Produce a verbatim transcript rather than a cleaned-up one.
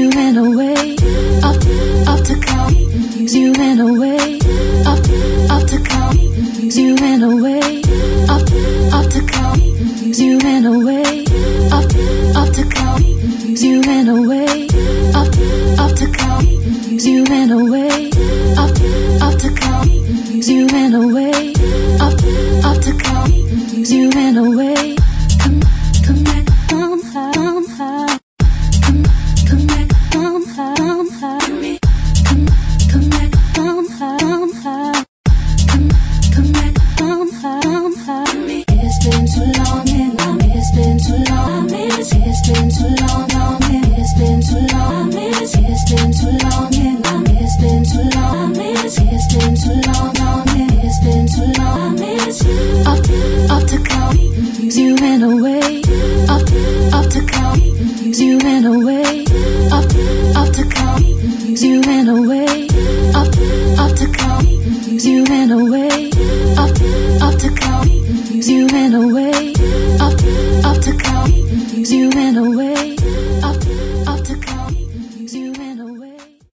you ran away, up, up to call, you ran away, up, up to call, you ran away, up, up to call, you ran away, up, up to call, you ran away, up, up to call, you ran away, up, up to call, you ran away, up, up to call, you ran away. Come, come back, come home, home. Come, come back, come home, home. Come, come back, come home, home. Come, come back, come home, home. It's been too long and long. It's been too long. It's, it's been too long, long. It's been too long. It's, it's been too long and long. It's been too long. It's, it's been too long, long. It's been too long. It's up, up to call. You ran away, up, up to call. You ran away, up, up to call. You ran away, up, up to call. You ran away, up, up to call. You ran away.